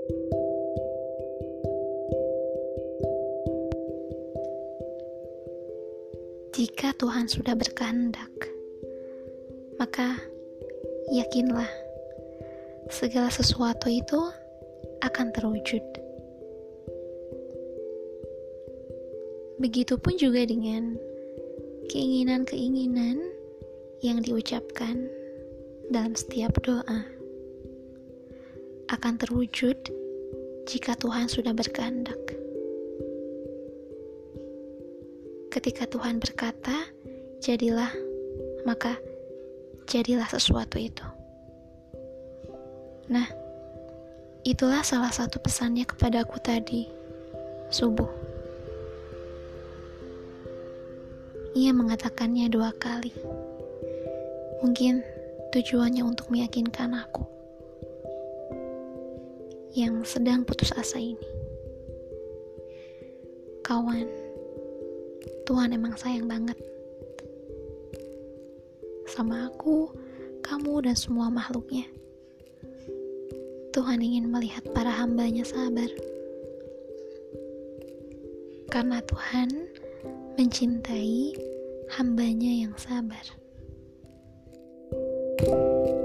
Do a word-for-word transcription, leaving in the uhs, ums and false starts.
Jika Tuhan sudah berkehendak, maka yakinlah segala sesuatu itu akan terwujud. Begitupun juga dengan keinginan-keinginan yang diucapkan dalam setiap doa akan terwujud jika Tuhan sudah berkehendak. Ketika Tuhan berkata, jadilah, maka jadilah sesuatu itu. Nah, itulah salah satu pesannya kepadaku tadi, subuh. Ia mengatakannya dua kali. Mungkin tujuannya untuk meyakinkan aku yang sedang putus asa ini. Kawan, Tuhan emang sayang banget sama aku, kamu, dan semua makhluknya. Tuhan ingin melihat para hambanya sabar, karena Tuhan mencintai hambanya yang sabar.